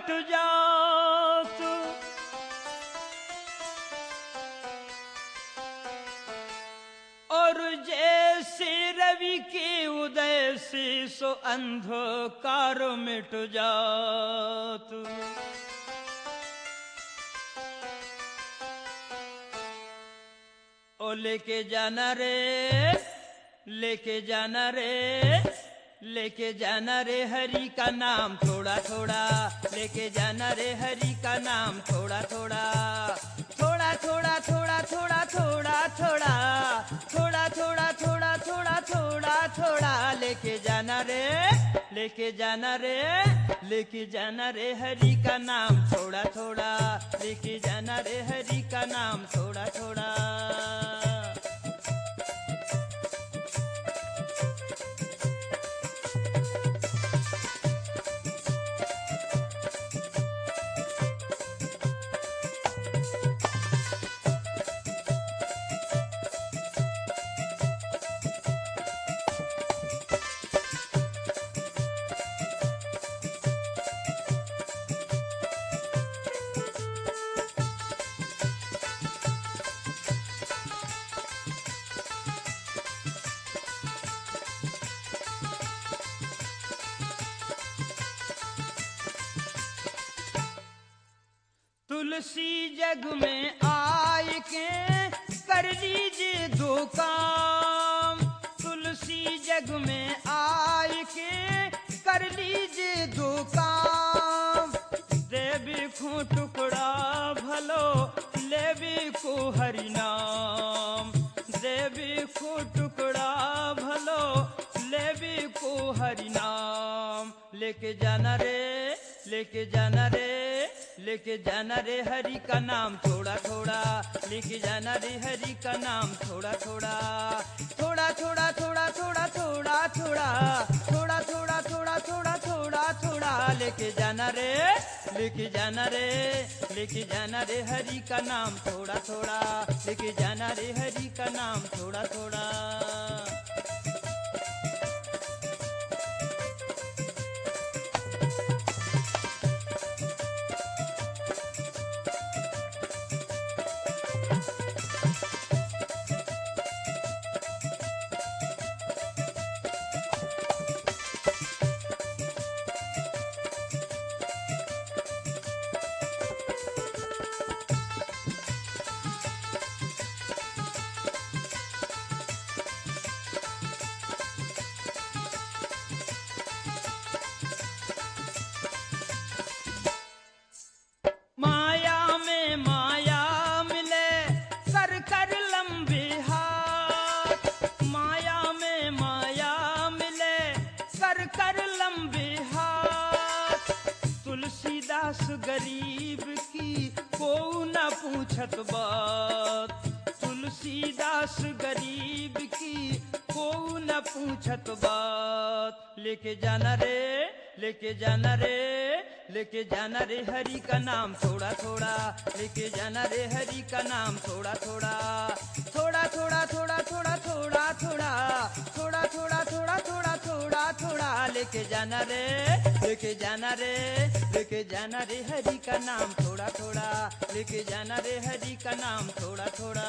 कट जात। और जैसे रवि के उदय से सो अंधकार मिट जात। ओ लेके जाना रे, लेके जाना रे, लेके जाना रे हरि का नाम थोड़ा थोड़ा, लेके जाना रे हरि का नाम थोड़ा थोड़ा, थोड़ा थोड़ा थोड़ा थोड़ा थोड़ा थोड़ा, थोड़ा थोड़ा थोड़ा थोड़ा थोड़ा थोड़ा, लेके जाना रे, लेके जाना रे, लेके जाना रे हरि का नाम थोड़ा थोड़ा, लेके जाना रे हरि का नाम थोड़ा थोड़ा। तुलसी जग में आय के कर लीजिए दो काम। तुलसी जग में आय के कर लीजिए दो काम। देवी को टुकड़ा भलो लेवी को हरि नाम। देवी को टुकड़ा भलो लेवी को हरि नाम। लेके जाना रे, लेके जाना रे, लेके जाना रे हरि का नाम थोड़ा थोड़ा, लेके जाना रे हरि का नाम थोड़ा थोड़ा, थोड़ा थोड़ा थोड़ा थोड़ा थोड़ा थोड़ा, थोड़ा थोड़ा थोड़ा थोड़ा थोड़ा थोड़ा, लेके जाना रे, लेके जाना रे, लेके जाना रे हरि का नाम थोड़ा थोड़ा, लेके जाना रे हरि का नाम थोड़ा थोड़ा। गरीब की को न पूछत बात। तुलसीदास गरीब की को न पूछत बात। लेके जाना रे, लेके जाना रे, लेके जाना रे हरि का नाम थोड़ा थोड़ा, लेके जाना रे हरि का नाम थोड़ा थोड़ा, थोड़ा थोड़ा थोड़ा थोड़ा थोड़ा थोड़ा, थोड़ा थोड़ा थोड़ा थोड़ा थोड़ा थोड़ा, लेके जाना रे, लेके जाना रे, लेके जाना रे हरि का नाम थोड़ा थोड़ा, लेके जाना रे हरि का नाम थोड़ा थोड़ा।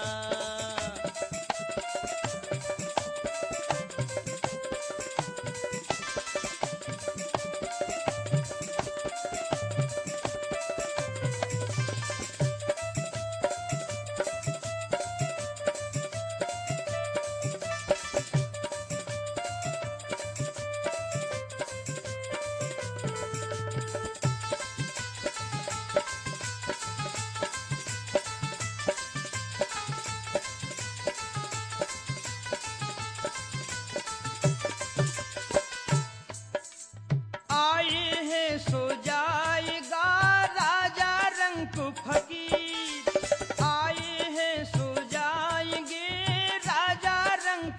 फकीर आए हैं सो जाएंगे राजा रंग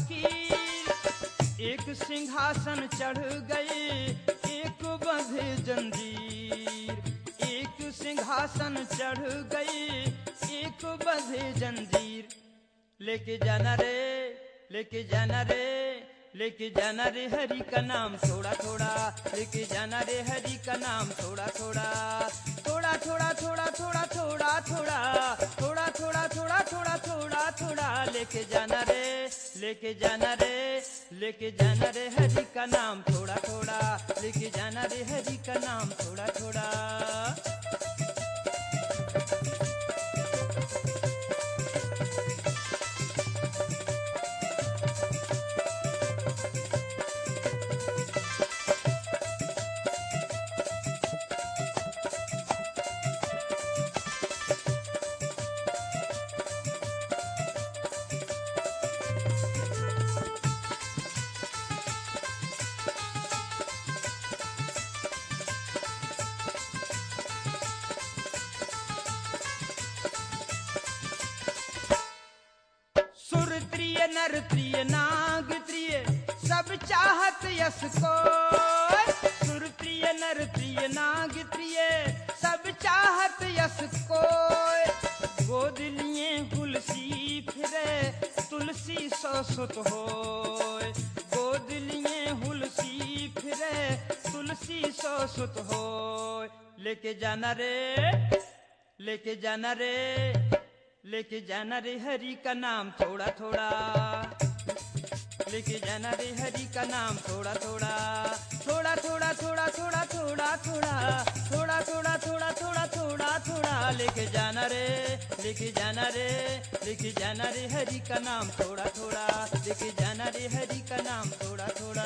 फकीर। एक सिंहासन चढ़ गए एक बंधे जंजीर, एक सिंहासन चढ़ गए एक बंधे जंजीर। लेके जाना रे, लेके जाना रे, लेके जाना रे हरि का नाम थोड़ा थोड़ा, लेके जाना रे हरि का नाम थोड़ा थोड़ा, थोड़ा थोड़ा थोड़ा थोड़ा थोड़ा थोड़ा थोड़ा थोड़ा थोड़ा थोड़ा थोड़ा थोड़ा लेके जाना रे, लेके जाना रे, लेके जाना रे हरि का नाम थोड़ा थोड़ा, लेके जाना रे हरि का नाम थोड़ा थोड़ा। सुर त्रिय नर त्रिय नाग त्रिय सब चाहत यस को, सुर त्रिय नर त्रिय नाग त्रिय सब चाहत यस को, गोद लिए तुलसी फिरे तुलसी सो सुत होय, गोद लिए तुलसी फिरे तुलसी सो सुत होय। लेके जाना रे, लेके जाना रे, लेके जाना रे हरि का नाम थोड़ा थोड़ा, लेके जाना रे हरि का नाम थोड़ा थोड़ा, थोड़ा थोड़ा थोड़ा थोड़ा थोड़ा थोड़ा थोड़ा थोड़ा थोड़ा थोड़ा थोड़ा थोड़ा लेके जाना रे, लेके जाना रे, लेके जाना रे हरि का नाम थोड़ा थोड़ा, लेके जाना रे हरि का नाम थोड़ा थोड़ा।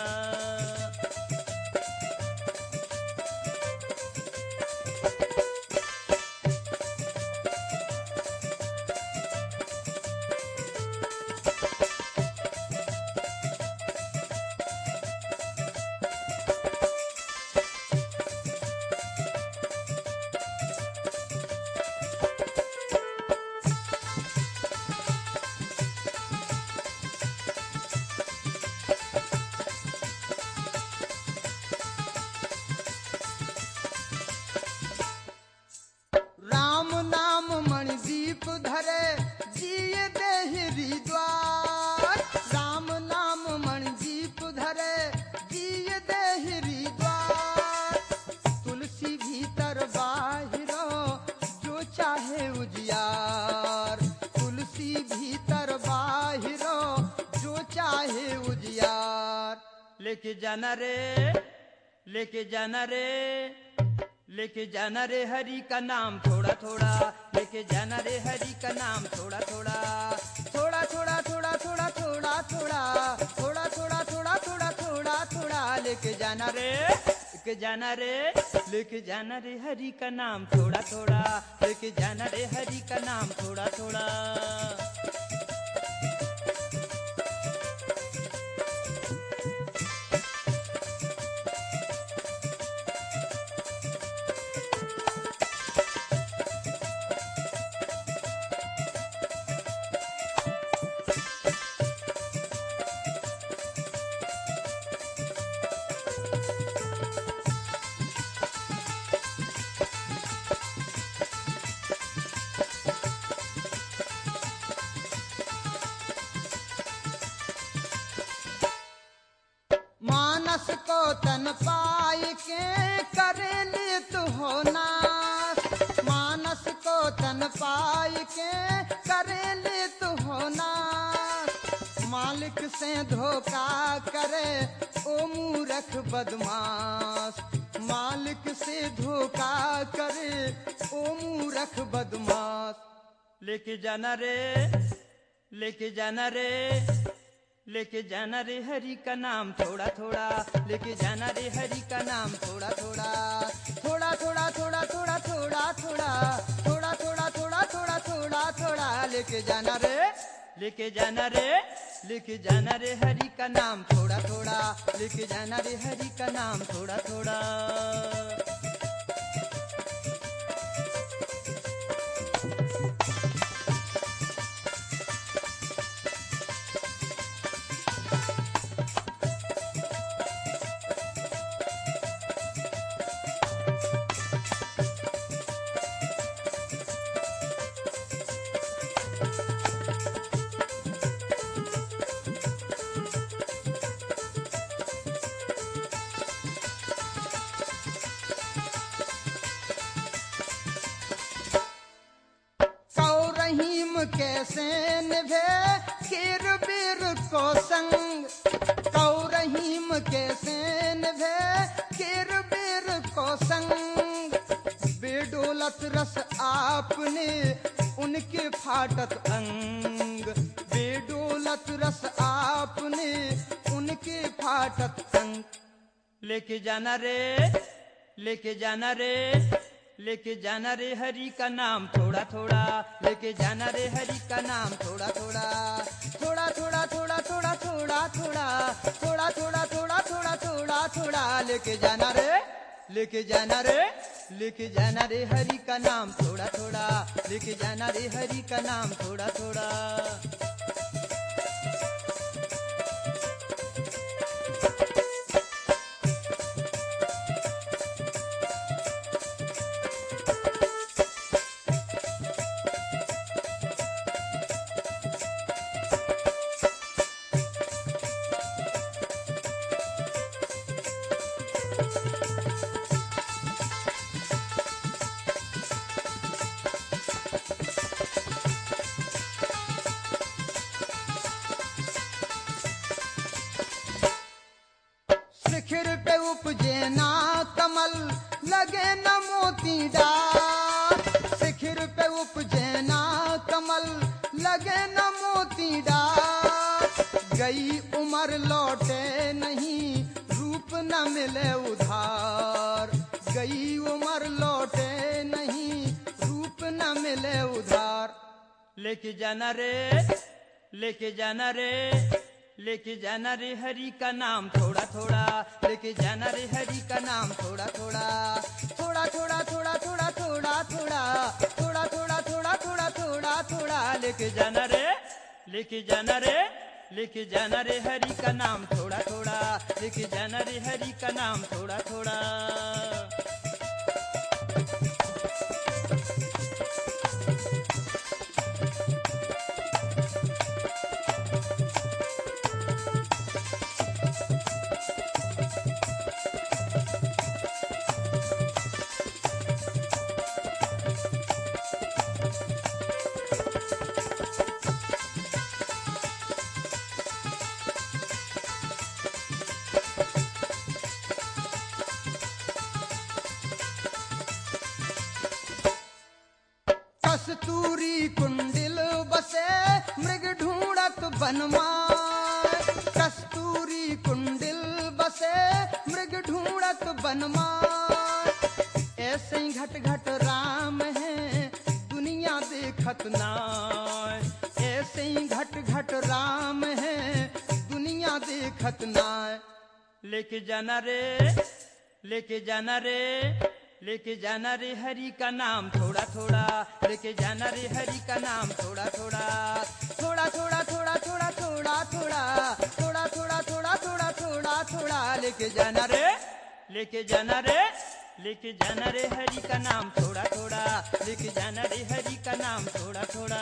राम नाम मणिदीप धरे जिये देहरी द्वार, राम नाम मणिदीप धरे जिये देहरी द्वार, तुलसी भीतर बाहिरो जो चाहे उजियार, तुलसी भीतर बाहिरो जो चाहे उजियार। लेके जाना रे, लेके जाना रे, लेके जाना रे हरि का नाम थोड़ा थोड़ा, लेके जाना रे हरि का नाम थोड़ा थोड़ा, थोड़ा थोड़ा थोड़ा थोड़ा थोड़ा थोड़ा थोड़ा थोड़ा थोड़ा थोड़ा थोड़ा थोड़ा लेके जाना रे, लेके जाना रे, लेके जाना रे हरि का नाम थोड़ा थोड़ा, लेके जाना रे हरि का नाम थोड़ा थोड़ा। मानस को तन पाई के करे लित हो नाश, मानस को तन पाई के करे लित हो नाश, मालिक से धोखा करे ओ मूर्ख बदमाश, मालिक से धोखा करे ओ मूर्ख बदमाश। लेके जाना रे, लेके जाना रे, लेके जाना रे हरि का नाम थोड़ा थोड़ा, लेके जाना रे हरि का नाम थोड़ा थोड़ा, थोड़ा थोड़ा थोड़ा थोड़ा थोड़ा थोड़ा थोड़ा थोड़ा थोड़ा थोड़ा थोड़ा थोड़ा लेके जाना रे, लेके जाना रे, लेके जाना रे हरि का नाम थोड़ा थोड़ा, लेके जाना रे हरि का नाम थोड़ा थोड़ा। बेडोलत रस आपने उनके फाटत अंग, बेडोलत रस आपने उनके फाटत अंग। लेके जाना रे, लेके जाना रे, लेके जाना रे हरि का नाम थोड़ा थोड़ा, लेके जाना रे हरि का नाम थोड़ा थोड़ा, थोड़ा थोड़ा थोड़ा थोड़ा थोड़ा थोड़ा थोड़ा थोड़ा थोड़ा थोड़ा थोड़ा थोड़ा लेके जाना रे, लेके जाना रे, लेके जाना रे हरि का नाम थोड़ा थोड़ा, लेके जाना रे हरि का नाम थोड़ा थोड़ा। शिखर पे उपजे ना कमल लगे न मोती डार, शिखर पे उपजे ना कमल लगे न मोती डार। गई उम्र लौटे नहीं रूप न मिले उधार, गई उम्र लौटे नहीं रूप न मिले उधार। लेके जाना रे, लेके जाना रे, लेके जाना रे हरि का नाम थोड़ा थोड़ा, लेके जाना रे हरि का नाम थोड़ा थोड़ा, थोड़ा थोड़ा थोड़ा थोड़ा थोड़ा थोड़ा थोड़ा थोड़ा थोड़ा थोड़ा थोड़ा थोड़ा लेके जाना रे, लेके जाना रे, लेके जाना रे हरि का नाम थोड़ा थोड़ा, लेके जाना रे हरि का नाम थोड़ा थोड़ा। कस्तूरी कुंडिल बसे मृग ढूंढत बनमाय, कस्तूरी कुंडिल बसे मृग ढूंढत बनमाय। ऐसे ही घट घट राम है दुनिया देखत नाय, ऐसे ही घट घट राम है दुनिया देखत नाय। लेके जाना रे, लेके जाना रे, लेके जाना रे हरि का नाम थोड़ा थोड़ा, लेके जाना रे हरि का नाम थोड़ा थोड़ा, थोड़ा थोड़ा थोड़ा थोड़ा थोड़ा थोड़ा थोड़ा थोड़ा थोड़ा थोड़ा थोड़ा थोड़ा लेके जाना रे, लेके जाना रे, लेके जाना रे हरि का नाम थोड़ा थोड़ा, लेके जाना रे हरि का नाम थोड़ा थोड़ा।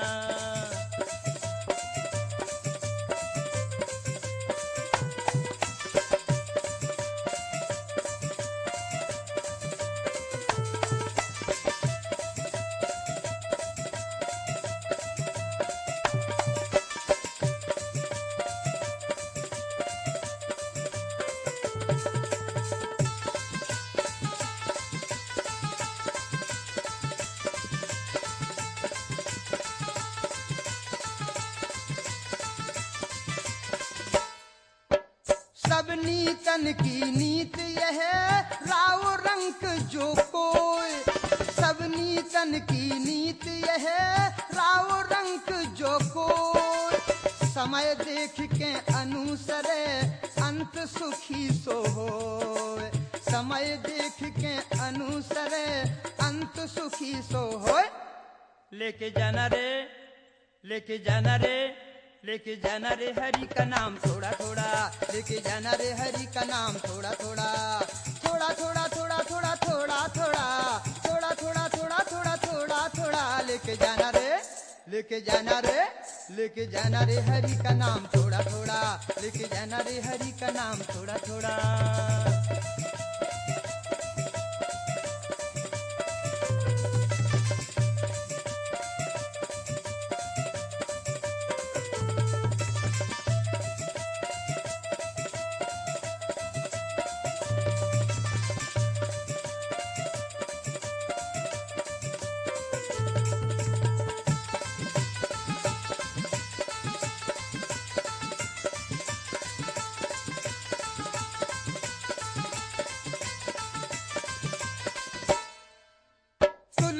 सब नीतन की नीत यह राव रंक जो कोय, सब नीतन की नीत यह राव रंक जो कोय। समय देख के अनुसरे अंत सुखी सो होय, समय देख के अनुसरे अंत सुखी सो होय। लेके जाना रे, लेके जाना रे, लेके जाना रे हरि का नाम थोड़ा थोड़ा, लेके जाना रे हरि का नाम थोड़ा थोड़ा, थोड़ा थोड़ा थोड़ा थोड़ा थोड़ा थोड़ा थोड़ा थोड़ा थोड़ा थोड़ा थोड़ा थोड़ा लेके जाना रे, लेके जाना रे, लेके जाना रे हरि का नाम थोड़ा थोड़ा, लेके जाना रे हरि का नाम थोड़ा थोड़ा।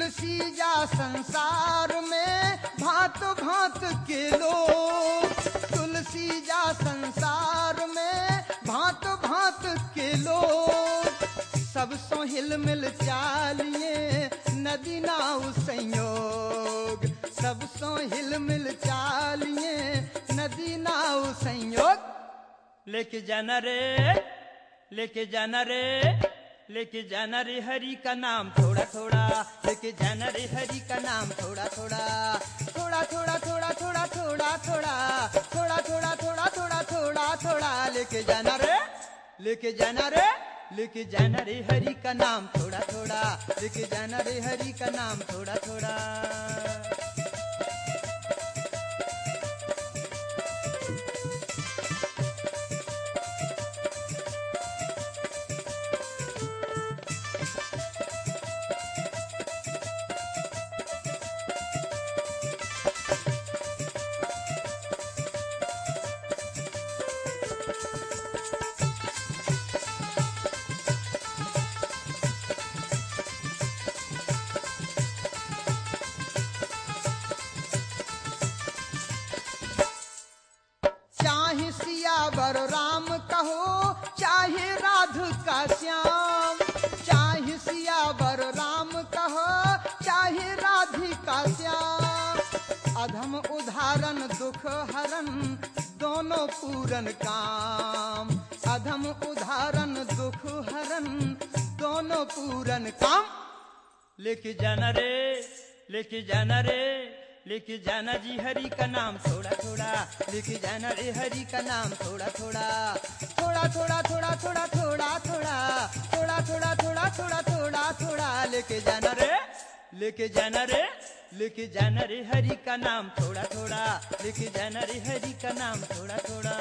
तुलसी जा संसार में भांत भांत के लोग, तुलसी जा संसार में भांत भांत के लोग, सब सो हिल मिल चालिए नदी नाव संयोग, सब सो हिल मिल चालिए नदी नाव संयोग। लेके जाना रे, लेके जाना रे, लेके जाना रे हरि का नाम थोड़ा थोड़ा, लेके जाना रे हरि का नाम थोड़ा थोड़ा, थोड़ा थोड़ा थोड़ा थोड़ा थोड़ा थोड़ा थोड़ा थोड़ा थोड़ा थोड़ा थोड़ा थोड़ा, लेके जाना रे, लेके जाना रे, लेके जाना रे हरि का नाम थोड़ा थोड़ा, लेके जाना रे हरि का नाम थोड़ा थोड़ा। चाहे सियावर राम कहो चाहे राधिका श्याम, चाहे सियावर राम कहो चाहे राधिका श्याम, अधम उदाहरण दुख हरण दोनों पूरन काम, अधम उदाहरण दुख हरण दोनों पूरन काम। लेके जाना रे, लेके जाना रे, लेके जाना जी हरि का नाम थोड़ा थोड़ा, लेके जाना रे हरि का नाम थोड़ा थोड़ा, थोड़ा थोड़ा थोड़ा थोड़ा थोड़ा थोड़ा थोड़ा थोड़ा थोड़ा थोड़ा थोड़ा थोड़ा, लेके जाना रे, लेके जाना रे, लेके जाना रे हरि का नाम थोड़ा थोड़ा, लेके जाना रे हरि का नाम थोड़ा थोड़ा।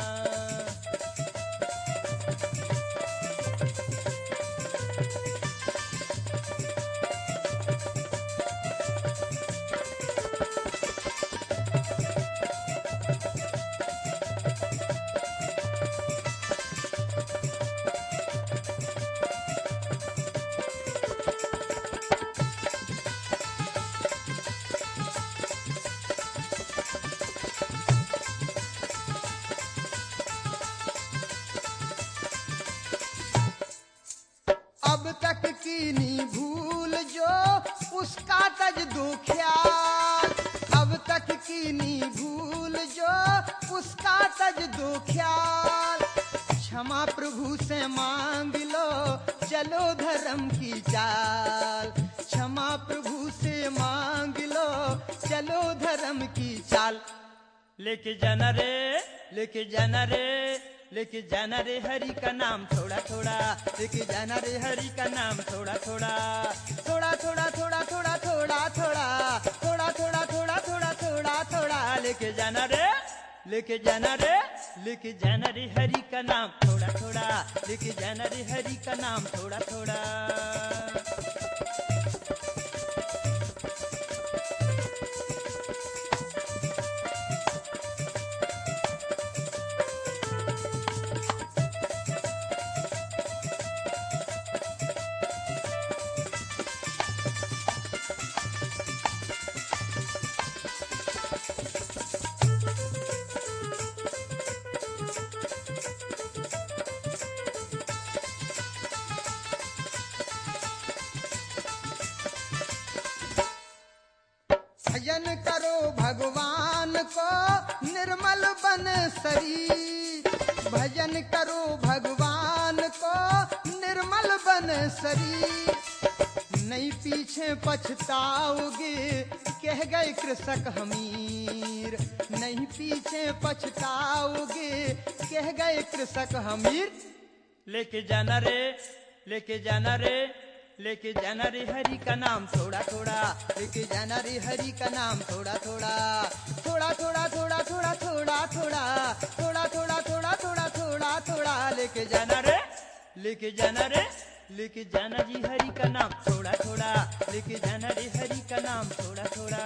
अब तक की नी भूल जो उसका तज दो ख्याल, अब तक की नी भूल जो उसका तज दो ख्याल, क्षमा प्रभु से मांग लो चलो धर्म की चाल, क्षमा प्रभु से मांग लो चलो धर्म की चाल। लेके जाना रे, लेके जाना रे, लेके जाना रे हरि का नाम थोड़ा थोड़ा, लेके जाना रे हरि का नाम थोड़ा थोड़ा, थोड़ा थोड़ा थोड़ा थोड़ा थोड़ा थोड़ा थोड़ा थोड़ा थोड़ा थोड़ा थोड़ा थोड़ा, लेके जाना रे, लेके जाना रे, लेके जाना रे हरि का नाम थोड़ा थोड़ा, लेके जाना रे हरि का नाम थोड़ा थोड़ा। भजन करो भगवान को निर्मल बन शरीर, भजन करो भगवान को निर्मल बन शरीर, नहीं पीछे पछताओगे कह गए कृषक हमीर, नहीं पीछे पछताओगे कह गए कृषक हमीर। लेके जाना रे, लेके जाना रे, लेके जाना रे हरि का नाम थोड़ा थोड़ा, लेके जाना रे हरि का नाम थोड़ा थोड़ा, थोड़ा थोड़ा थोड़ा थोड़ा थोड़ा थोड़ा थोड़ा थोड़ा थोड़ा थोड़ा थोड़ा थोड़ा, लेके जाना रे, लेके जाना रे, लेके जाना जी हरि का नाम थोड़ा थोड़ा, लेके जाना रे हरि का नाम थोड़ा थोड़ा।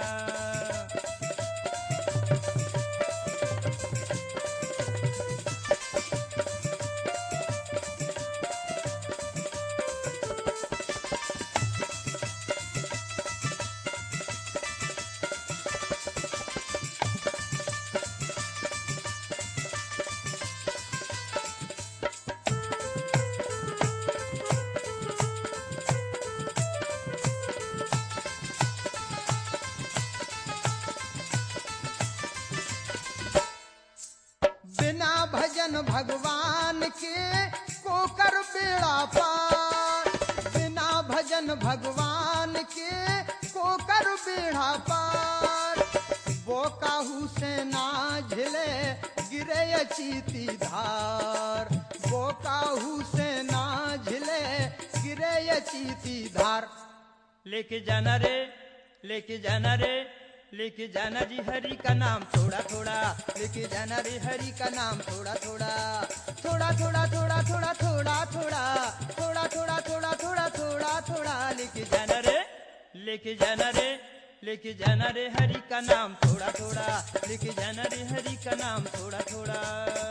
भजन भगवान के को कर बेड़ा पार, बिना भजन भगवान के को कर बेड़ा पार। वो काहू से ना झिले गिरे चीती धार, वो काहू से ना झिले गिरे चीती धार। लेके जाना रे, लेके जाना रे, लेके जाना जी हरि का नाम थोड़ा थोड़ा, लेके जाना रे हरि का नाम थोड़ा थोड़ा, थोड़ा थोड़ा थोड़ा थोड़ा थोड़ा थोड़ा थोड़ा थोड़ा थोड़ा थोड़ा थोड़ा थोड़ा, लेके जाना रे, लेके जाना रे, लेके जाना रे हरि का नाम थोड़ा थोड़ा, लेके जाना रे हरि का नाम थोड़ा थोड़ा।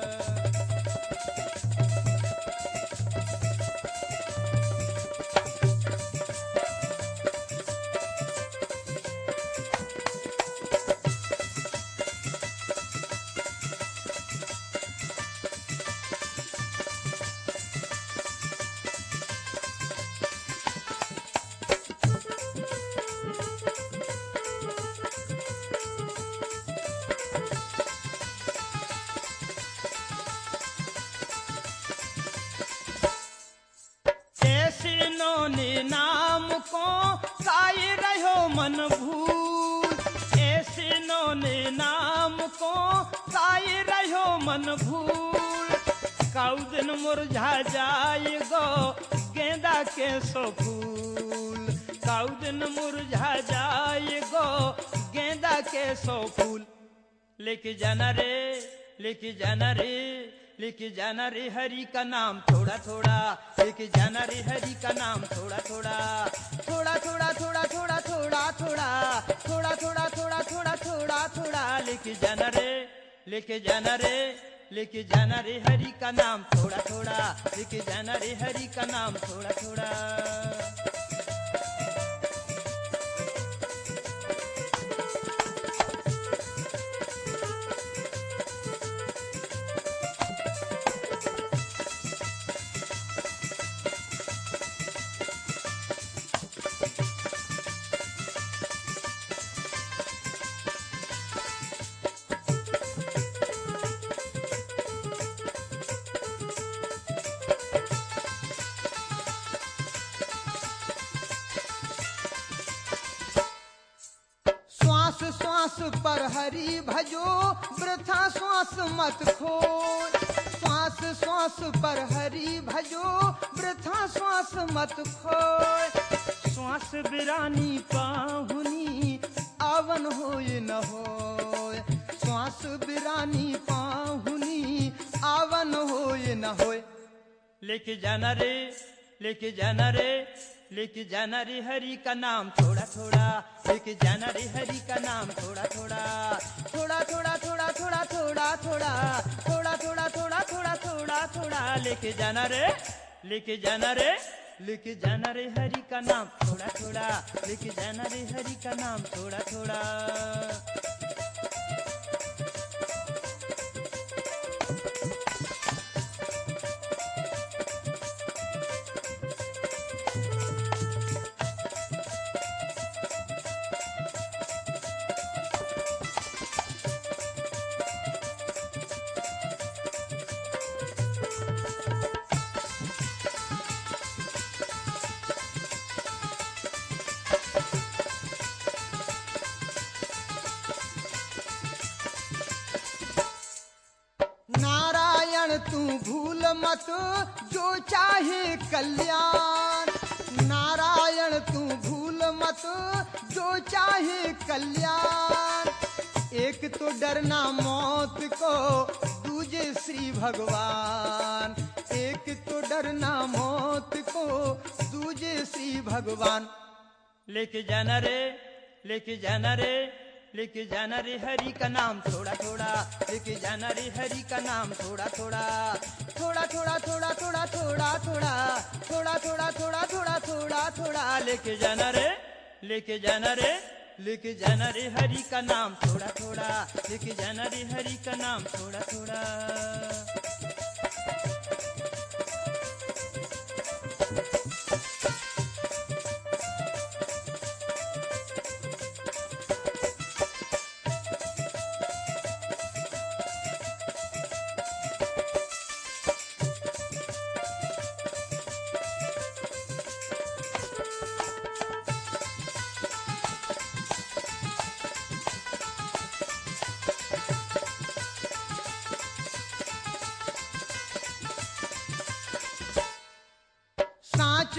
ने नाम को साई रहो मन भूल, ऐसे नो ने नाम को साई रहो मन भूल। कौ दिन मुरझा जाएगो गेंदा के सो फूल, कौ दिन मुरझा जाएगो गेंदा के सो फूल। लेके जाना रे, लेके जाना रे, लेके जाना रे हरि का नाम थोड़ा थोड़ा, लेके जाना रे हरि का नाम थोड़ा थोड़ा, थोड़ा थोड़ा थोड़ा थोड़ा थोड़ा थोड़ा थोड़ा थोड़ा थोड़ा थोड़ा थोड़ा थोड़ा, लेके जाना रे, लेके जाना रे, लेके जाना रे हरि का नाम थोड़ा थोड़ा, लेके जाना रे हरि का नाम थोड़ा थोड़ा। श्वास श्वास पर हरि भजो वृथा श्वास मत खोय, श्वास श्वास पर हरि भजो वृथा श्वास मत खोय। श्वास बिरानी पाहुनी आवन होय न होय, श्वास बिरानी पाहुनी आवन होय न होय। लेके जाना रे, लेके जाना रे, लेके जाना रे हरि का नाम थोड़ा थोड़ा, लेके जाना रे हरि का नाम थोड़ा थोड़ा, थोड़ा थोड़ा थोड़ा थोड़ा थोड़ा थोड़ा थोड़ा थोड़ा थोड़ा थोड़ा थोड़ा थोड़ा, लेके जाना रे, लेके जाना रे, लेके जाना रे हरि का नाम थोड़ा थोड़ा, लेके जाना रे हरि का नाम थोड़ा थोड़ा। नारायण तू भूल मत जो चाहे कल्याण, नारायण तू भूल मत जो चाहे कल्याण। एक तो डरना मौत को, दूजे श्री भगवान, एक तो डरना मौत को, दूजे श्री भगवान। लेके जाना रे, लेके जाना रे, लेके जाना रे हरि का नाम थोड़ा थोड़ा, लेके जाना रे हरि का नाम थोड़ा थोड़ा, थोड़ा थोड़ा थोड़ा थोड़ा थोड़ा थोड़ा थोड़ा थोड़ा थोड़ा थोड़ा थोड़ा थोड़ा, लेके जाना रे, लेके जाना रे, लेके जाना रे हरि का नाम थोड़ा थोड़ा, लेके जाना रे हरि का नाम थोड़ा थोड़ा।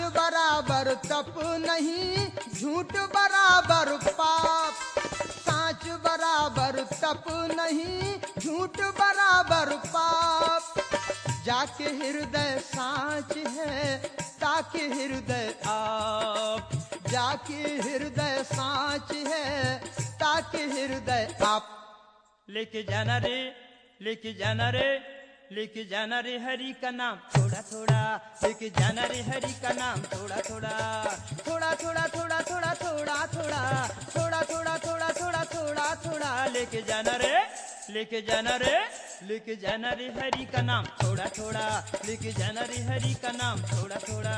बराबर तप नहीं, झूठ बराबर पाप। सांच बराबर तप नहीं, झूठ बराबर पाप। जाके हृदय सांच है, ताके हृदय आप। जाके हृदय सांच है, ताके हृदय आप। लेके जाना रे, लेके जाना रे, लेके जाना रे हरि का नाम थोड़ा थोड़ा। लेके जाना रे हरि का नाम थोड़ा थोड़ा। थोड़ा थोड़ा थोड़ा थोड़ा थोड़ा थोड़ा थोड़ा थोड़ा थोड़ा थोड़ा थोड़ा थोड़ा। लेके जाना रे, लेके जाना रे, लेके जाना रे हरि का नाम थोड़ा थोड़ा। लेके जाना रे हरि का नाम थोड़ा थोड़ा।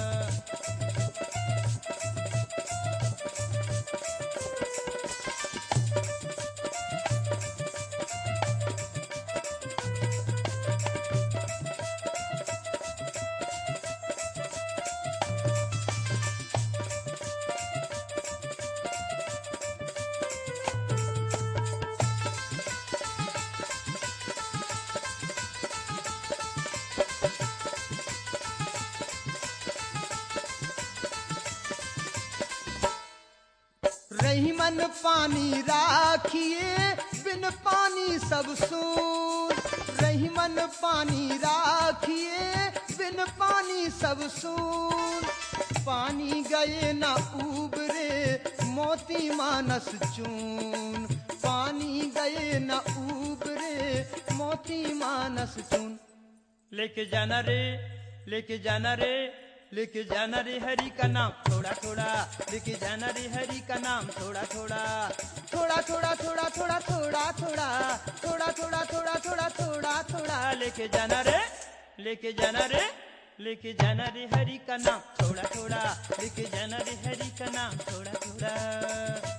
रही मन पानी राखिए, बिन पानी सब सून। रही मन पानी राखिए, बिन पानी सब सून। पानी गए न उबरे, मोती मानस चून। पानी गए न उबरे, मोती मानस चून। लेके जाना रे, लेके जाना रे, लेके जाना रे हरि का नाम थोड़ा थोड़ा। लेके जाना रे हरि का नाम थोड़ा थोड़ा। थोड़ा थोड़ा थोड़ा थोड़ा थोड़ा थोड़ा थोड़ा थोड़ा थोड़ा थोड़ा थोड़ा थोड़ा। लेके जाना रे, लेके जाना रे, लेके जाना रे हरि का नाम थोड़ा थोड़ा। लेके जाना रे हरि का नाम थोड़ा थोड़ा।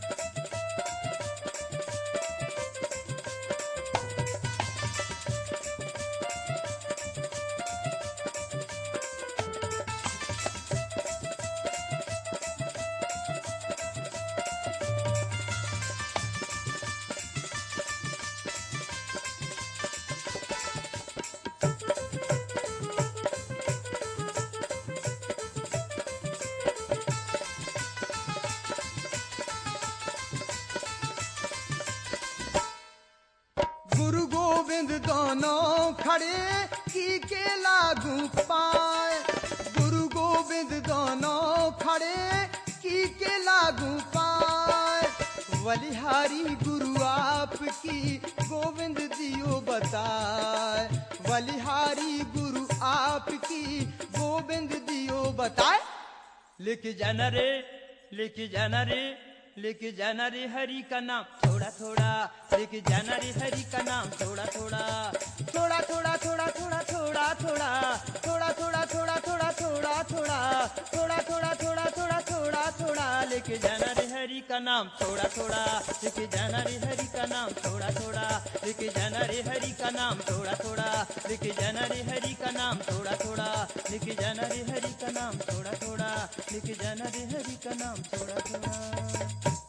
गुरु गोविंद दोनों खड़े की के लागू पाए। गुरु गोविंद दोनों खड़े की के लागू पाए। बलिहारी गुरु आपकी गोविंद दियो बताए। बलिहारी गुरु आपकी गोविंद दियो बताए। लेके जाना रे, लेके जाना रे, लेके जाना रे हरि का नाम थोड़ा थोड़ा। लेके जाना रे हरि का नाम थोड़ा थोड़ा। थोड़ा थोड़ा थोड़ा थोड़ा थोड़ा थोड़ा थोड़ा थोड़ा थोड़ा थोड़ा थोड़ा थोड़ा थोड़ा थोड़ा थोड़ा थोड़ा थोड़ा थोड़ा। लेके जाना रे हरि का नाम थोड़ा थोड़ा। लेके जाना रे हरि का नाम थोड़ा थोड़ा। लेके जाना रे हरि का नाम थोड़ा थोड़ा। लेके जाना रे हरि का नाम थोड़ा थोड़ा। लेके जाना रे हरि का नाम थोड़ा थोड़ा। लेके जाना रे हरि का नाम थोड़ा थोड़ा।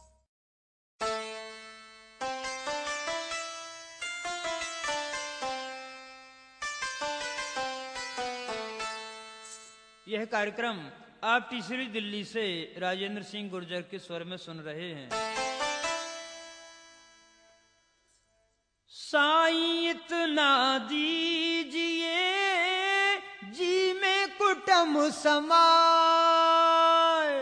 यह कार्यक्रम आप तीसरी दिल्ली से राजेंद्र सिंह गुर्जर के स्वर में सुन रहे हैं। साईं इतना दीजिए जी में कुटुम समाए।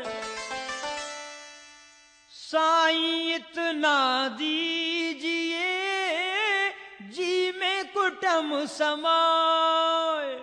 साईं इतना दीजिए जी में कुटुम समाए।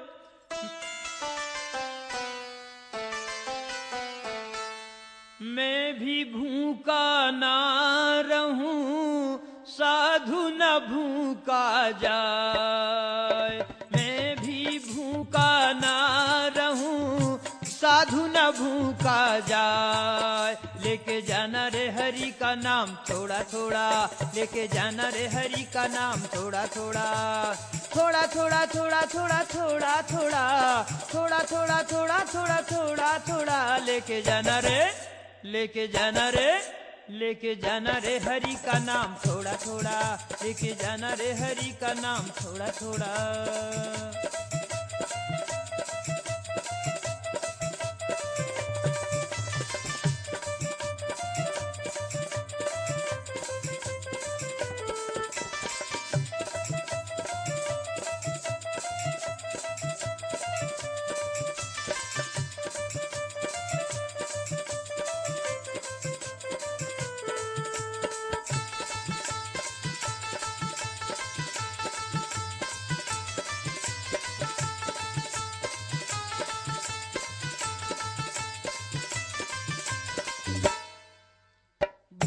मैं भी भूखा ना रहूं, साधु न भूखा जाए। मैं भी भूखा ना रहूं, साधु न भूखा जाए। लेके जाना रे हरि का नाम थोड़ा थोड़ा। लेके जाना रे हरि का नाम थोड़ा थोड़ा। थोड़ा थोड़ा थोड़ा थोड़ा थोड़ा थोड़ा थोड़ा थोड़ा थोड़ा थोड़ा थोड़ा थोड़ा। लेके जाना रे, लेके जाना रे, लेके जाना रे हरि का नाम थोड़ा थोड़ा। लेके जाना रे हरि का नाम थोड़ा थोड़ा।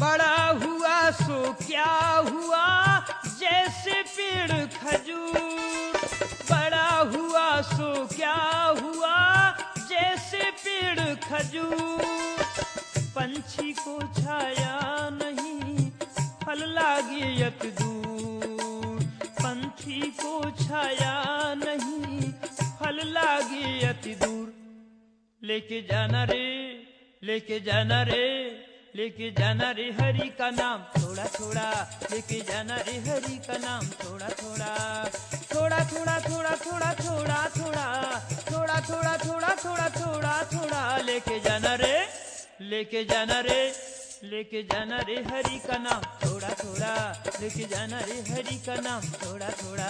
बड़ा हुआ सो क्या हुआ जैसे पेड़ खजूर, बड़ा हुआ सो क्या हुआ जैसे पेड़ खजूर। पंछी को छाया नहीं फल लागे अति दूर, पंछी को छाया नहीं फल लागे अति दूर। लेके जाना रे, लेके जाना रे, लेके जाना रे हरि का नाम थोड़ा थोड़ा, लेके जाना रे हरि का नाम थोड़ा थोड़ा, थोड़ा थोड़ा थोड़ा थोड़ा थोड़ा थोड़ा थोड़ा थोड़ा थोड़ा थोड़ा थोड़ा थोड़ा, लेके जाना रे, लेके जाना रे, लेके जाना रे हरि का नाम थोड़ा थोड़ा, लेके जाना रे हरि का नाम थोड़ा थोड़ा।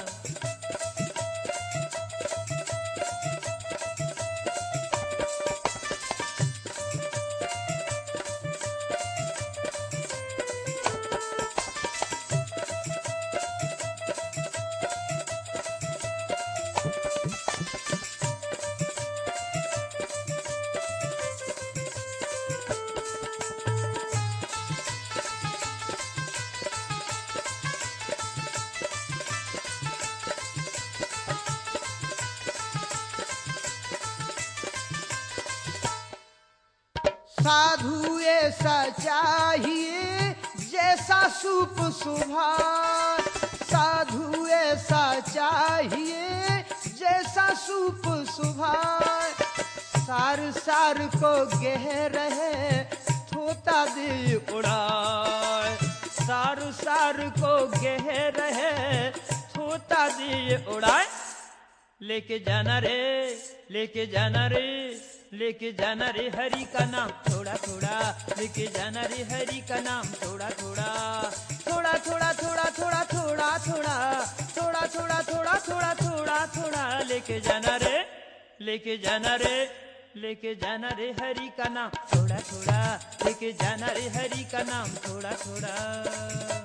साधु ऐसा चाहिए जैसा सूप सुभाष, साधु ऐसा चाहिए जैसा सूप सुभाष। सार सार को गह रहे थोता दे उड़ाए, सार सार को गह रहे थोता दे उड़ाए। लेके जाना रे, लेके जाना रे, लेके जाना रे हरि का नाम थोड़ा थोड़ा, लेके जाना रे हरि का नाम थोड़ा थोड़ा, थोड़ा थोड़ा थोड़ा थोड़ा थोड़ा थोड़ा थोड़ा थोड़ा थोड़ा थोड़ा थोड़ा थोड़ा, लेके जाना रे, लेके जाना रे, लेके जाना रे हरि का नाम थोड़ा थोड़ा, लेके जाना रे हरि का नाम थोड़ा थोड़ा।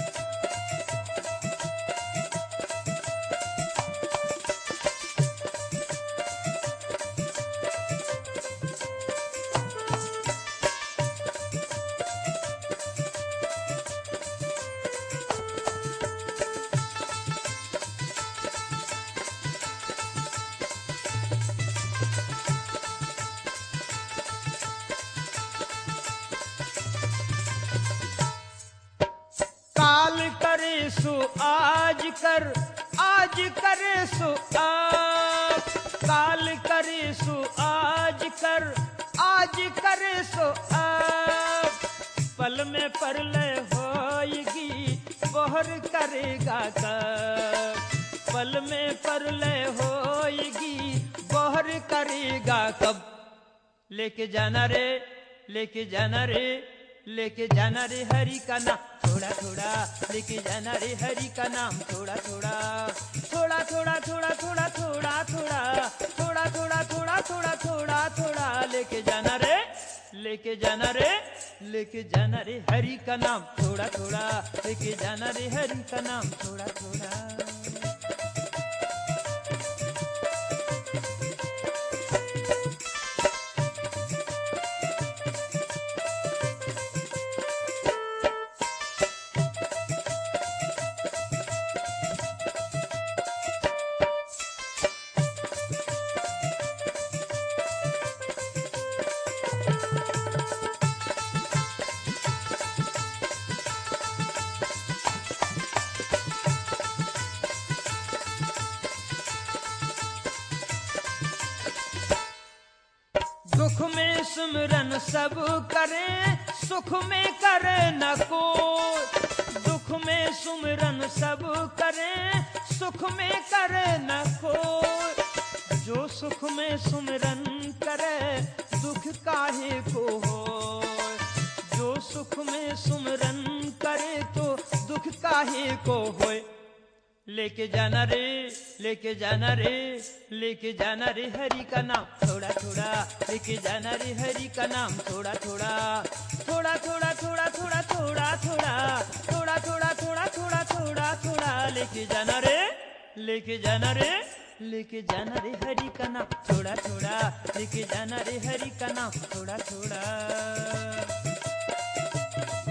काल करे सो आज कर, आज करे सो आप, काल करे सो आज कर, आज करे सो आप। पल में परलय होएगी बहर करेगा कब, पल में परलय होएगी बहर करेगा कब। लेके जाना रे, लेके जाना रे, लेके जाना रे हरि का नाम थोड़ा थोड़ा, लेके जाना रे हरि का नाम थोड़ा थोड़ा, थोड़ा थोड़ा थोड़ा थोड़ा थोड़ा थोड़ा थोड़ा थोड़ा थोड़ा थोड़ा थोड़ा थोड़ा, लेके जाना रे, लेके जाना रे, लेके जाना रे हरि का नाम थोड़ा थोड़ा, लेके जाना रे हरि का नाम थोड़ा थोड़ा। दुख में सुमिरन सब करें, सुख में करे न कोई, दुख में सुमिरन सब करें, सुख में करे न कोई। जो सुख में सुमिरन करे दुख काहे को हो, जो सुख में सुमिरन करे तो दुख काहे को होए। लेके जाना रे, लेके जाना रे, लेके जाना रे हरि का नाम थोड़ा थोड़ा, लेके जाना रे हरि का नाम थोड़ा थोड़ा, थोड़ा थोड़ा थोड़ा थोड़ा थोड़ा थोड़ा थोड़ा थोड़ा थोड़ा थोड़ा थोड़ा थोड़ा, लेके जाना रे, लेके जाना रे, लेके जाना रे हरि का नाम थोड़ा थोड़ा, लेके जाना रे हरि का नाम थोड़ा थोड़ा।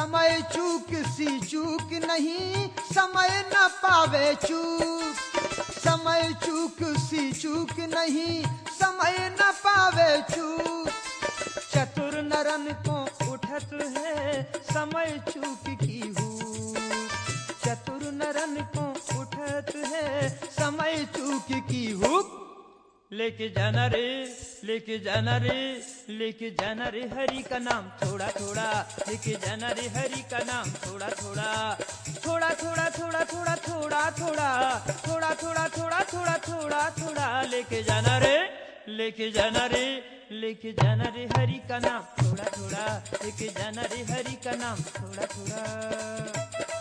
समय चूक सी चूक नहीं, समय न पावे चूक। समय चूक सी चूक नहीं, समय न पावे चूक। चतुर नरन को उठत है समय चूक की हूँ। चतुर नरन को उठत है समय चूक की हूँ। लेके जाना रे, लेके जाना रे, लेके जाना रे हरि का नाम थोड़ा थोड़ा। लेके जाना रे हरि का नाम थोड़ा थोड़ा। थोड़ा थोड़ा थोड़ा थोड़ा थोड़ा थोड़ा थोड़ा थोड़ा थोड़ा थोड़ा थोड़ा थोड़ा लेके जाना रे, लेके जाना रे, लेके जाना रे हरि का नाम थोड़ा थोड़ा। लेके जाना रे हरि का नाम थोड़ा थोड़ा।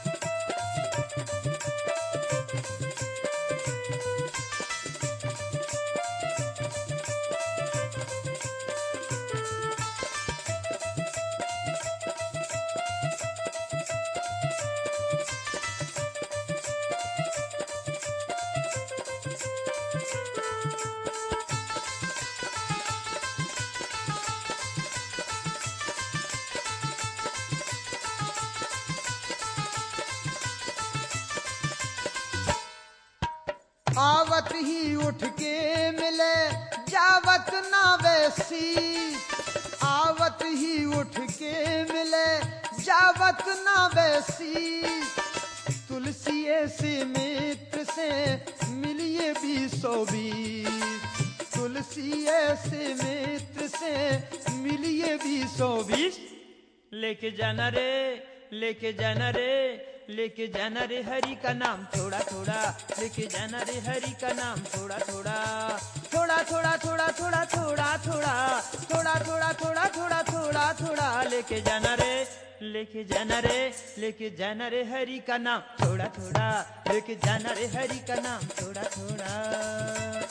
आवत ही उठ के मिले जावत ना वैसी। आवत ही उठ के मिले जावत ना वैसी। तुलसी ऐसे मित्र से मिलिए 20-20। तुलसी ऐसे मित्र से मिलिए 20-20। लेके जाना रे, लेके जाना रे, लेके जाना रे हरि का नाम थोड़ा थोड़ा। लेके जाना रे हरि का नाम थोड़ा थोड़ा। थोड़ा थोड़ा थोड़ा थोड़ा थोड़ा थोड़ा थोड़ा थोड़ा थोड़ा थोड़ा थोड़ा थोड़ा लेके जाना रे, लेके जाना रे, लेके जाना रे हरि का नाम थोड़ा थोड़ा। लेके जाना रे हरि का नाम थोड़ा थोड़ा।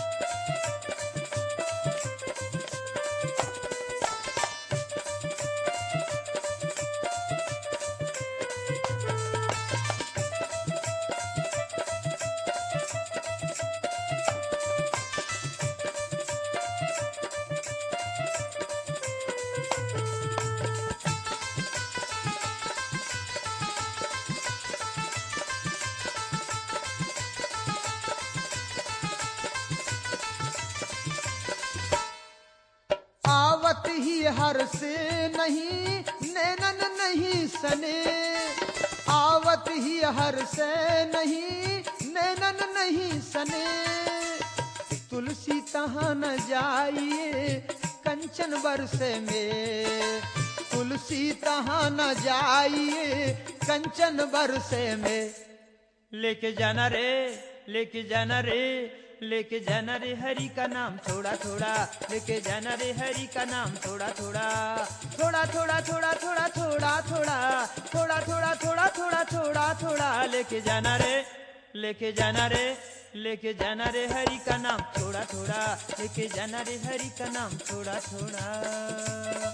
आवत ही हर से नहीं नैनन नहीं सने। आवत ही हर से नहीं नैनन नहीं सने। तुलसी तहाँ न जाइए कंचन बरसे में। तुलसी तहाँ न जाइए कंचन बरसे में। लेके जाना रे, लेके जाना रे, लेके जाना रे हरि का नाम थोड़ा थोड़ा। लेके जाना रे हरि का नाम थोड़ा थोड़ा। थोड़ा थोड़ा थोड़ा थोड़ा थोड़ा थोड़ा थोड़ा थोड़ा थोड़ा थोड़ा थोड़ा थोड़ा लेके जाना रे, लेके जाना रे, लेके जाना रे हरि का नाम थोड़ा थोड़ा। लेके जाना रे हरि का नाम थोड़ा थोड़ा।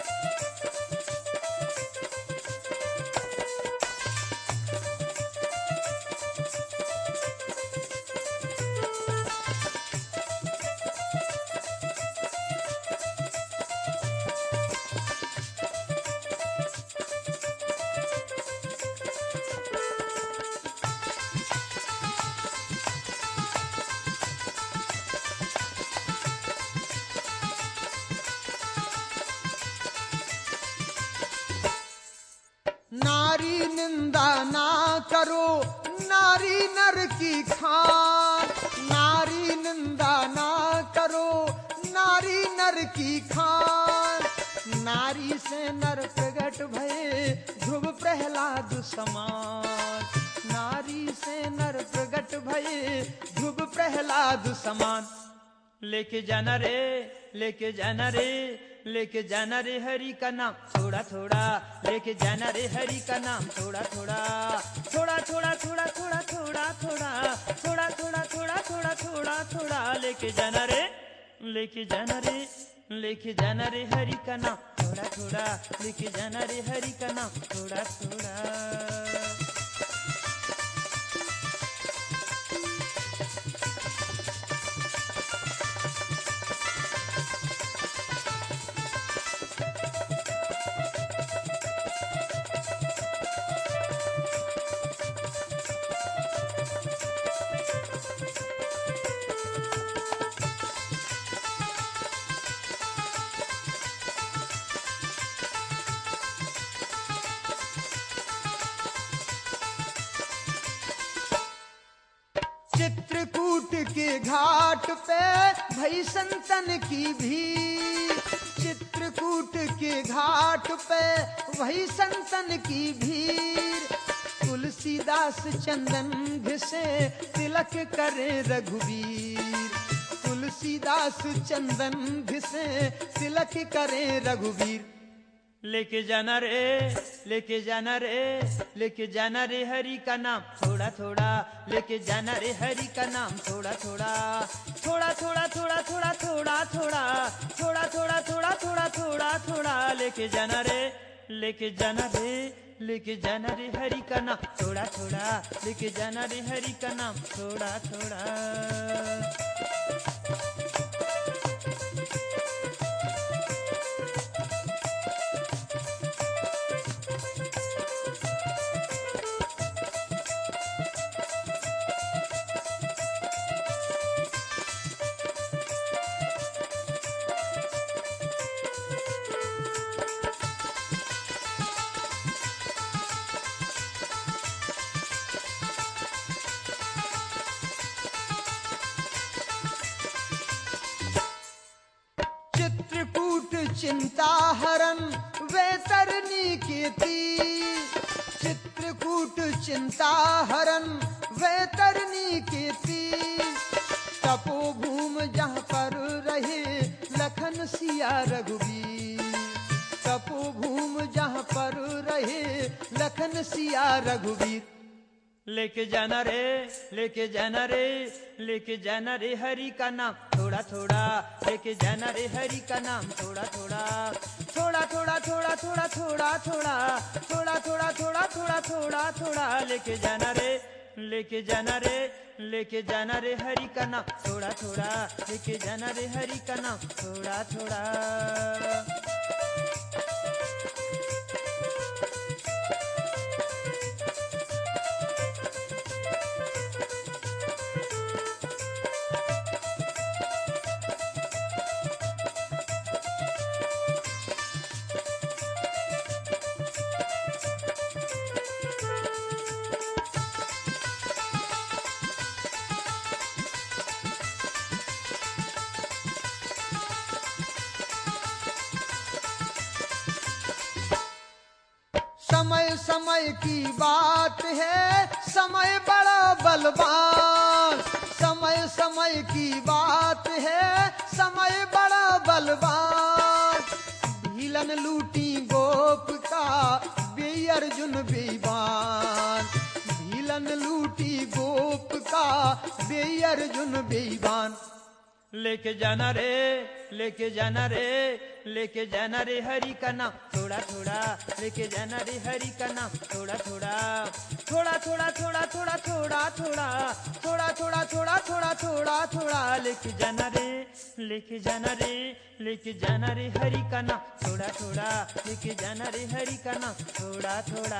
नारी निंदा ना करो नारी नर की खान। नारी निंदा ना करो नारी नर की खान। नारी से नर प्रगट भये ध्रुव प्रहलाद समान। नारी से नर प्रगट भये ध्रुव प्रहलाद समान। लेके जाना रे, लेके जाना रे, लेके जाना रे हरि का नाम थोड़ा थोड़ा। लेके जाना रे हरि का नाम थोड़ा थोड़ा। थोड़ा थोड़ा थोड़ा थोड़ा थोड़ा थोड़ा थोड़ा थोड़ा थोड़ा थोड़ा थोड़ा थोड़ा लेके जाना रे, लेके जाना रे, लेके जाना रे हरि का नाम थोड़ा थोड़ा। लेके जाना रे हरि का नाम थोड़ा थोड़ा। घाट पे भई संतन की भीड़, चित्रकूट के घाट पे वही संतन की भीड़। तुलसीदास चंदन घिसे तिलक करे रघुवीर, तुलसीदास चंदन घिसे तिलक करे रघुवीर। लेके जाना रे, लेके जाना रे, लेके जाना रे हरि का नाम थोड़ा थोड़ा, लेके जाना रे हरि का नाम थोड़ा थोड़ा, थोड़ा थोड़ा थोड़ा थोड़ा थोड़ा थोड़ा थोड़ा थोड़ा थोड़ा थोड़ा थोड़ा थोड़ा लेके जाना रे, लेके जाना रे, लेके जाना रे हरि का नाम थोड़ा थोड़ा, लेके जाना रे हरि का नाम थोड़ा थोड़ा। चित्रकूट चिंता हरन वे तरनी के तीर, चित्रकूट चिंता हरन वे तरनी के तीर। तपोभूम जहाँ पर रहे लखन सिया रघुवीर, तपोभूम जहाँ पर रहे लखन सिया रघुवीर। लेके जाना रे, लेके जाना रे, लेके जाना रे हरि का नाम थोड़ा थोड़ा, लेके जाना रे हरि का नाम थोड़ा थोड़ा, थोड़ा थोड़ा थोड़ा थोड़ा थोड़ा थोड़ा थोड़ा थोड़ा थोड़ा थोड़ा थोड़ा थोड़ा लेके जाना रे, लेके जाना रे, लेके जाना रे हरि का नाम थोड़ा थोड़ा, लेके जाना रे हरि का नाम थोड़ा थोड़ा। समय समय की बात है, समय बड़ा बलवान, समय समय की बात है, समय बड़ा बलवान। भीलन लूटी गोप का बे अर्जुन बेईमान, भीलन लूटी गोप का बे अर्जुन बेईमान। लेके जाना रे, लेके जाना रे, लेके जाना रे हरि का नाम थोड़ा थोड़ा, लेके जाना रे हरि का नाम थोड़ा थोड़ा, थोड़ा थोड़ा थोड़ा थोड़ा थोड़ा थोड़ा थोड़ा थोड़ा थोड़ा थोड़ा थोड़ा थोड़ा लेके जाना रे, लेके जाना रे, लेके जाना रे हरि का नाम थोड़ा थोड़ा, लेके जाना रे हरि का नाम थोड़ा थोड़ा।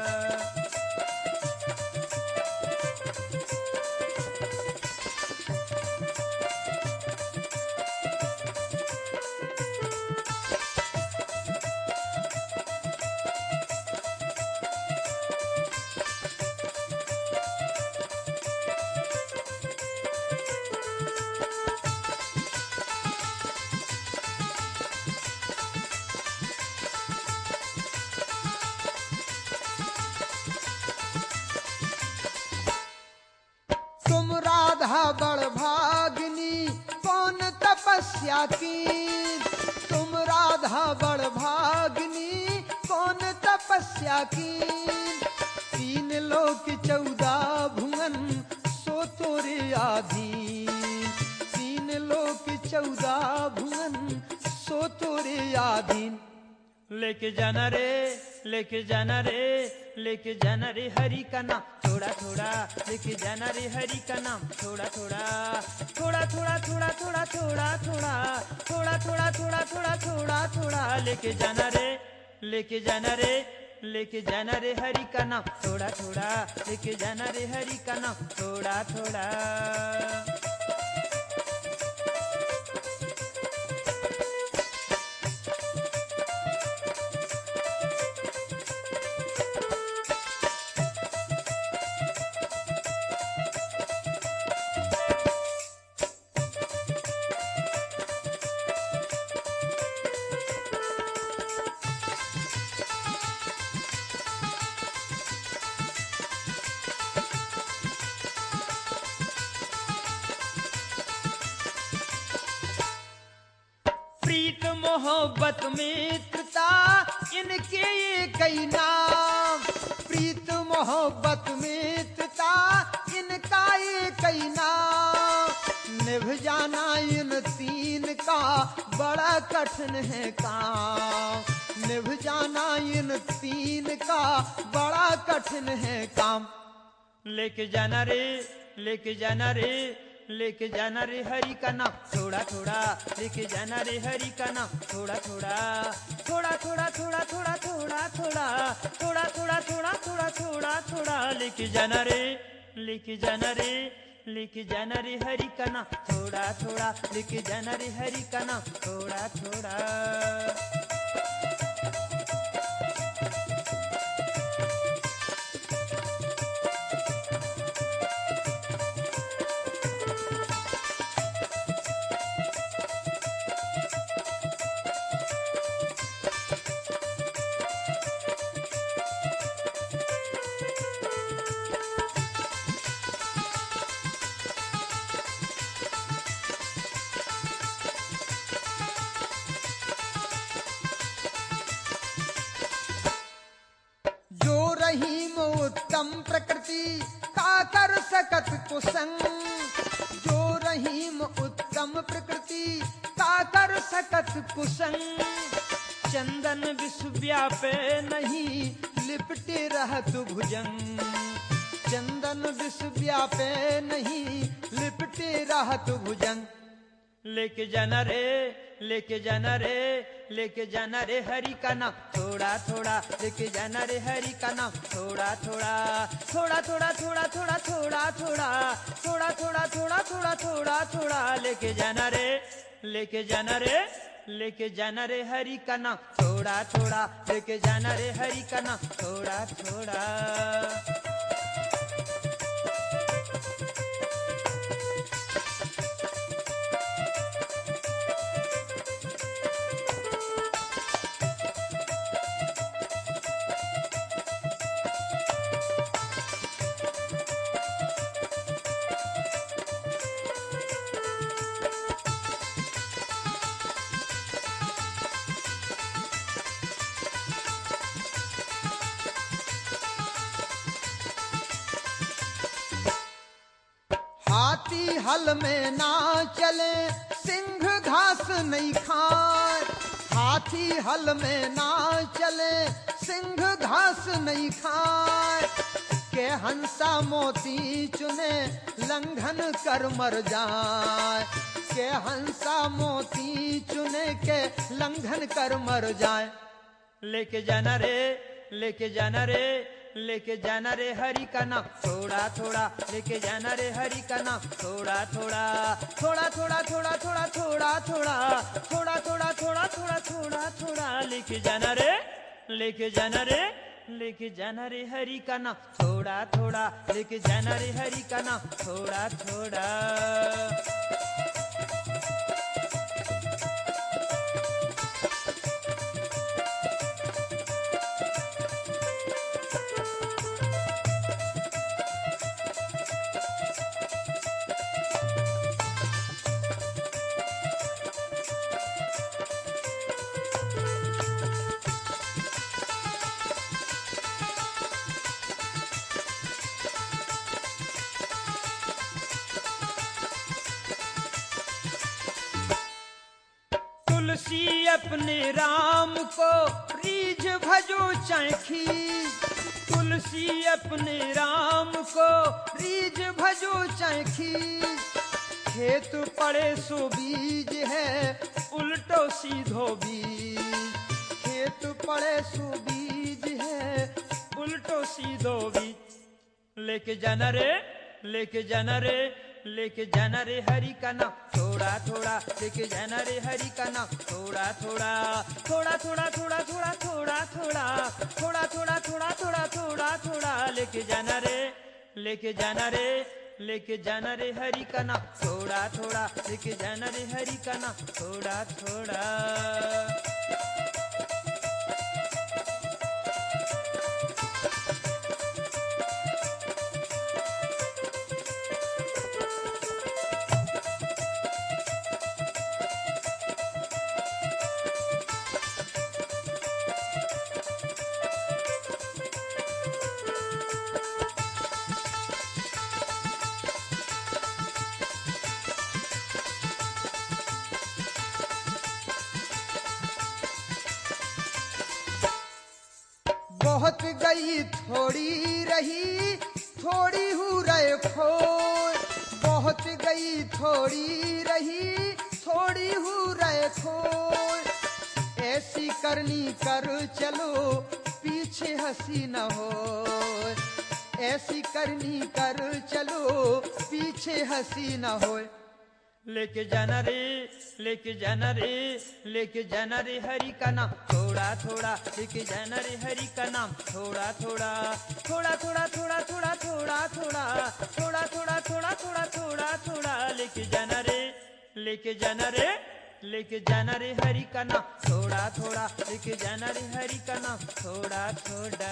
तुम राधा बड़ भागिनी कौन तपस्या की, तुम राधा बड़ भागिनी कौन तपस्या की। 3 लोक 14 भुवन सो तोरे आधीन, 3 लोक 14 भुवन सो तोरे आधीन। लेके जाना रे, लेके जाना रे, लेके जाना रे हरि का नाम थोड़ा थोड़ा, लेके जाना रे हरि का नाम थोड़ा थोड़ा, थोड़ा थोड़ा थोड़ा थोड़ा थोड़ा थोड़ा थोड़ा थोड़ा थोड़ा थोड़ा थोड़ा थोड़ा लेके जाना रे, लेके जाना रे, लेके जाना रे हरि का नाम थोड़ा थोड़ा, लेके जाना रे हरि का नाम थोड़ा थोड़ा। प्रीत मोहब्बत मित्रता इनके ये कई नाम। प्रीत मोहब्बत मित्रता इनका ये कई नाम। निभ जाना इन तीन का बड़ा कठिन है काम। निभ जाना इन तीन का बड़ा कठिन है काम। लेके जाना रे, लेके जाना रे, लेके जाना रे हरि का नाम थोड़ा थोड़ा। लेके जाना रे हरि का नाम थोड़ा थोड़ा। थोड़ा थोड़ा थोड़ा थोड़ा थोड़ा थोड़ा थोड़ा थोड़ा थोड़ा थोड़ा थोड़ा थोड़ा। लेके जाना रे, लेके जाना रे, लेके जाना रे हरि का नाम थोड़ा थोड़ा। लेके जाना रे हरि का नाम थोड़ा थोड़ा। रहीम उत्तम प्रकृति का कर सकत कुसंग। जो रहीम उत्तम प्रकृति का कर सकत कुसंग। चंदन विश्व व्यापे नहीं लिपटे रहत भुजंग। चंदन विश्व व्यापे नहीं लिपटे रहत भुजंग। लेके जाना रे, लेके जाना रे, लेके जाना रे हरि का नाम थोड़ा थोड़ा। लेके जाना रे हरि का नाम थोड़ा थोड़ा। थोड़ा थोड़ा थोड़ा थोड़ा थोड़ा थोड़ा थोड़ा थोड़ा थोड़ा थोड़ा थोड़ा थोड़ा। लेके जाना रे, लेके जाना रे, लेके जाना रे हरि का नाम थोड़ा थोड़ा। लेके जाना रे हरि का नाम थोड़ा थोड़ा। हाथी हल में ना चले सिंह घास नहीं खाए। हाथी हल में ना चले सिंह घास नहीं खाए। के हंसा मोती चुने लंघन कर मर जाए। के हंसा मोती चुने के लंघन कर मर जाए। लेके जाना रे, लेके जाना रे, लेके जाना रे हरि का नाम थोड़ा थोड़ा। लेके जाना रे हरि का नाम थोड़ा थोड़ा। थोड़ा थोड़ा थोड़ा थोड़ा थोड़ा थोड़ा थोड़ा थोड़ा थोड़ा थोड़ा थोड़ा थोड़ा। लेके जाना रे, लेके जाना रे, लेके जाना रे हरि का नाम थोड़ा थोड़ा। लेके जाना रे हरि का नाम थोड़ा थोड़ा। तुलसी अपने राम को रीझ भजो चाहे खींच। तुलसी अपने राम को रीझ भजो चाहे खींच। खेत पड़े सो बीज है उल्टो सीधो बीज। खेत पड़े सो बीज है उल्टो सीधो बीज। लेके जाना रे, लेके जाना रे, लेके जाना रे हरि का नाम थोड़ा थोड़ा। लेके जाना रे हरि का नाम थोड़ा थोड़ा। थोड़ा थोड़ा थोड़ा थोड़ा थोड़ा थोड़ा थोड़ा थोड़ा थोड़ा थोड़ा थोड़ा थोड़ा। लेके जाना रे, लेके जाना रे, लेके जाना रे हरि का नाम थोड़ा थोड़ा। लेके जाना रे हरि का नाम थोड़ा थोड़ा। बहुत गई थोड़ी रही, थोड़ी हूँ रहे खोए। बहुत गई थोड़ी रही, थोड़ी हूँ रहे खोए। ऐसी करनी कर चलो, पीछे हंसी न हो। ऐसी करनी कर चलो, पीछे हंसी न हो। लेके जाना रे, लेके जाना रे, लेके जाना रे हरि का नाम थोड़ा थोड़ा। लेके जाना रे हरि का नाम थोड़ा थोड़ा, थोड़ा थोड़ा थोड़ा थोड़ा थोड़ा थोड़ा, थोड़ा थोड़ा थोड़ा थोड़ा थोड़ा थोड़ा। लेके जाना रे, लेके जाना रे, लेके जाना रे हरि का नाम थोड़ा थोड़ा। लेके जाना रे हरि का नाम थोड़ा थोड़ा।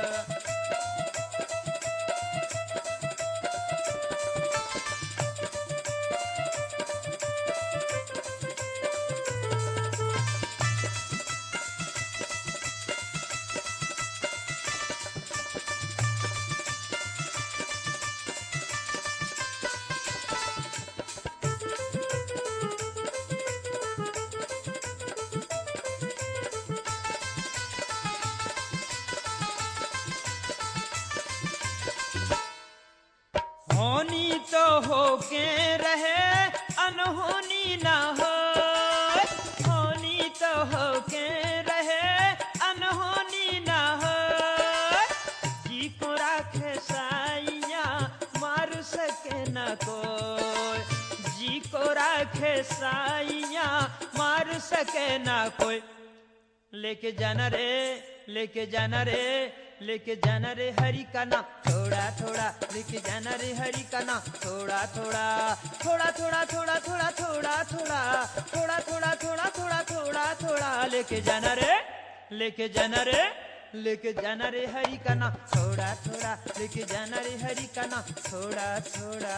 होनी तो होके रहे, अनहोनी ना हो। होनी तो होके रहे, अनहोनी ना हो। जी को राखे साइया, मार सके न कोई। जी को राखे साइया, मार सके न कोई। लेके जाना रे, लेके जाना रे, लेके जाना रे हरि का नाम थोड़ा थोड़ा। लेके जाना रे हरि का नाम थोड़ा थोड़ा, थोड़ा थोड़ा थोड़ा थोड़ा थोड़ा थोड़ा, थोड़ा थोड़ा थोड़ा थोड़ा थोड़ा थोड़ा। लेके जाना रे, लेके जाना रे, लेके जाना रे हरि का नाम थोड़ा थोड़ा। लेके जाना रे हरि का नाम थोड़ा थोड़ा।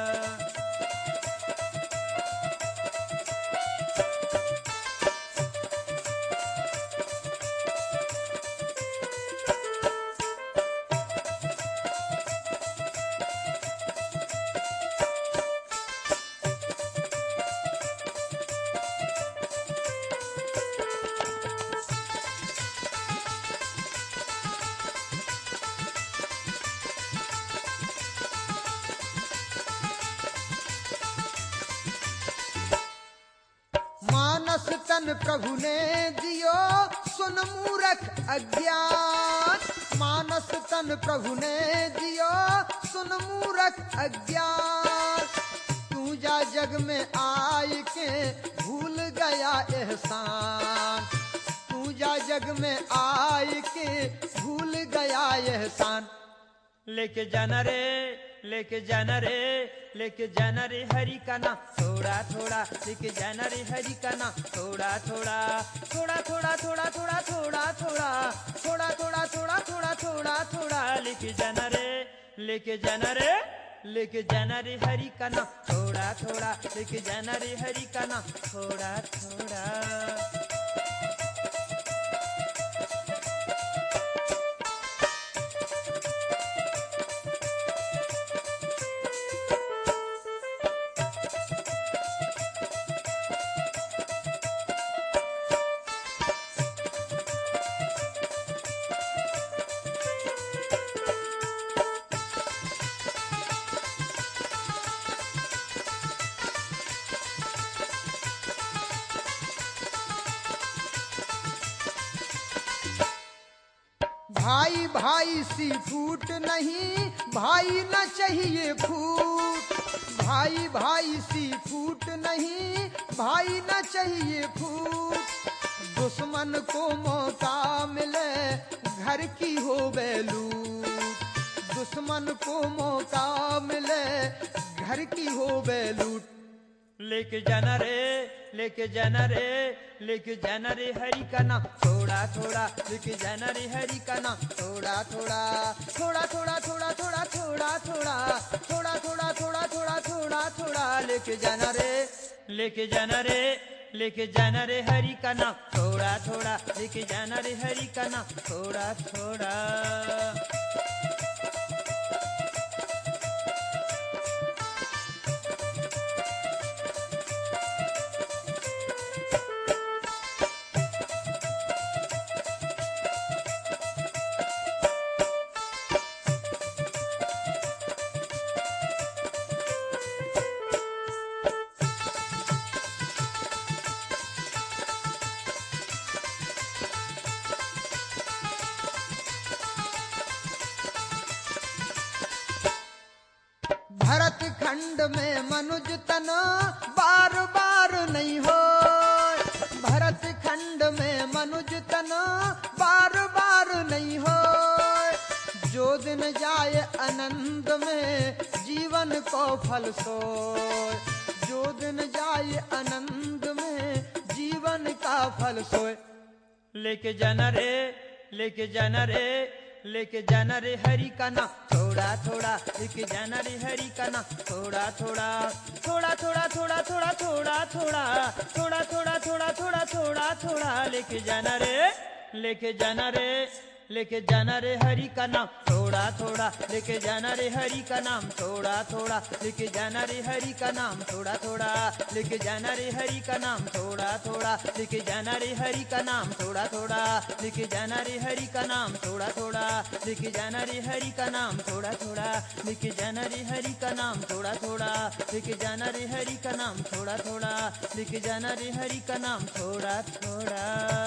मानस तन प्रभु ने दियो, सुन मूरख अज्ञान। मानस तन प्रभु ने दियो, सुन मूरख अज्ञान। तू जा जग में आय के भूल गया एहसान। तू जा जग में आय के भूल गया एहसान। लेके जाना रे, लेके जाना रे, लेके जाना रे हरि का नाम थोड़ा थोड़ा। लेके जाना रे हरि का नाम थोड़ा थोड़ा, थोड़ा थोड़ा थोड़ा थोड़ा थोड़ा थोड़ा, थोड़ा थोड़ा थोड़ा थोड़ा थोड़ा थोड़ा। लेके जाना रे, लेके जाना रे, लेके जाना रे हरि का नाम थोड़ा थोड़ा। लेके जाना रे हरि का नाम थोड़ा थोड़ा। भाई भाई सी फूट नहीं, भाई न चाहिए फूट। भाई भाई सी फूट नहीं, भाई न चाहिए फूट। दुश्मन को मौका मिले, घर की हो बेलूट। दुश्मन को मौका मिले, घर की हो बेलूट। लेके जाना रे, लेके जाना रे, लेके जाना रे हरि का नाम थोड़ा थोड़ा। लेके जाना रे हरि का नाम थोड़ा थोड़ा, थोड़ा थोड़ा थोड़ा थोड़ा थोड़ा थोड़ा, थोड़ा थोड़ा थोड़ा थोड़ा थोड़ा थोड़ा। लेके जाना रे, लेके जाना रे, लेके जाना रे हरि का नाम थोड़ा थोड़ा। लेके जाना रे हरि का नाम थोड़ा थोड़ा। खंड में मनुज तन बार बार नहीं हो। भरत खंड में मनुज तन बार बार नहीं हो। जो दिन जाए आनंद में जीवन को फल सोए। जो दिन जाए आनंद में जीवन का फल सोए। लेके जाना रे, लेके जाना रे, लेके जाना रे हरि का नाम थोड़ा थोड़ा। लेके जाना रे हरि का नाम थोड़ा थोड़ा। थोड़ा थोड़ा थोड़ा थोड़ा थोड़ा थोड़ा थोड़ा थोड़ा थोड़ा थोड़ा थोड़ा थोड़ा। लेके जाना रे, लेके जाना रे, लेके जाना रे हरि का नाम थोड़ा थोड़ा। लेके जाना रे हरि का नाम थोड़ा थोड़ा। लेके जाना रे हरि का नाम थोड़ा थोड़ा। लेके जाना रे हरि का नाम थोड़ा थोड़ा। लेके जाना रे हरि का नाम थोड़ा थोड़ा। लेके जाना रे हरि का नाम थोड़ा थोड़ा। लेके जाना रे हरि का नाम थोड़ा थोड़ा। लेके जाना रे हरि का नाम थोड़ा थोड़ा। लेके जाना रे हरि का नाम थोड़ा थोड़ा। लेके जाना रे हरि का नाम थोड़ा थोड़ा।